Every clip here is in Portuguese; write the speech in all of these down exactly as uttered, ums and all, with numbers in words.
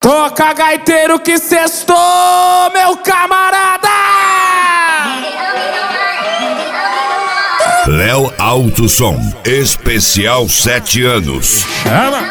Toca gaiteiro que sextou, meu camarada! Léo Alto Som, especial sete anos. Chama!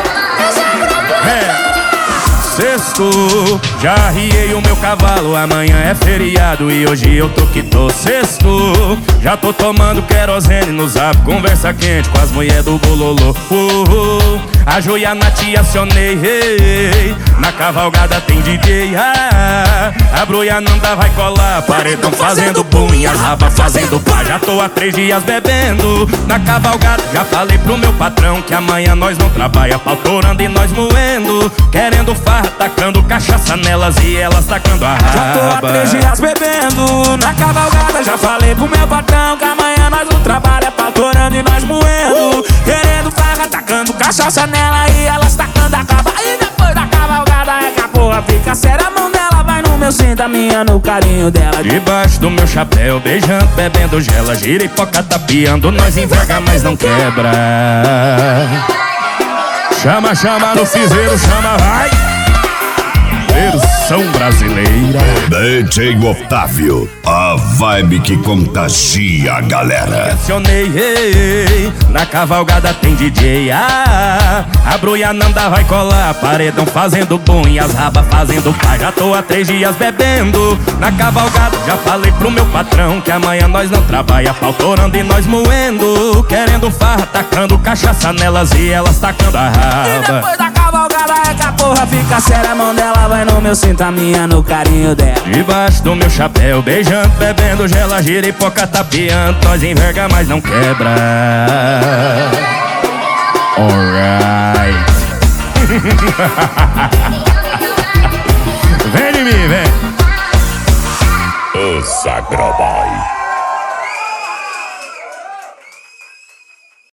É. Sexto, já arriei o meu cavalo, amanhã é feriado e hoje eu tô que tô. Sexto, já tô tomando querosene no zap, conversa quente com as mulher do bololô. uh, uh, A joia na te acionei, hey, hey. Na cavalgada tem D J, ah, a broiananda vai colar, paredão fazendo boom e as rabas fazendo pá. Já tô há três dias bebendo na cavalgada, já falei pro meu patrão que amanhã nós não trabalha, pau torando e nós moendo, querendo farra, tacando cachaça nelas e elas tacando a raba. Já tô há três dias bebendo na cavalgada, já falei pro meu patrão que amanhã nós não trabalha, pau torando e nós moendo, uh! querendo farra, tacando cachaça nela e elas tacando a raba. E depois da cavalgada é que a porra fica séria, a mão dela vai no meu cinto, a minha no carinho dela. Debaixo do meu chapéu, beijando, bebendo gela, giripoca tapeando, nós enverga, mas não quebra. Chama, chama no fizeiro, chama, vai! Versão brasileira. D J Otávio, a vibe que contagia a galera. Acionei, hey, hey. Na cavalgada tem D J, ah, a broiananda vai colar, paredão fazendo boom e as rabas fazendo pá. Já tô há três dias bebendo na cavalgada, já falei pro meu patrão que amanhã nós não trabalha, pau torando e nós moendo, querendo farra, tacando cachaça nelas e elas tacando a raba. E depois da cavalgada é que a porra fica séria, a mão dela vai no meu cinto, a minha no carinho dela. Debaixo do meu chapéu, beijando, bebendo gela, giripoca tapeando, nós enverga, mas não quebra. Alright. Vem de mim, vem. O Sagroboy.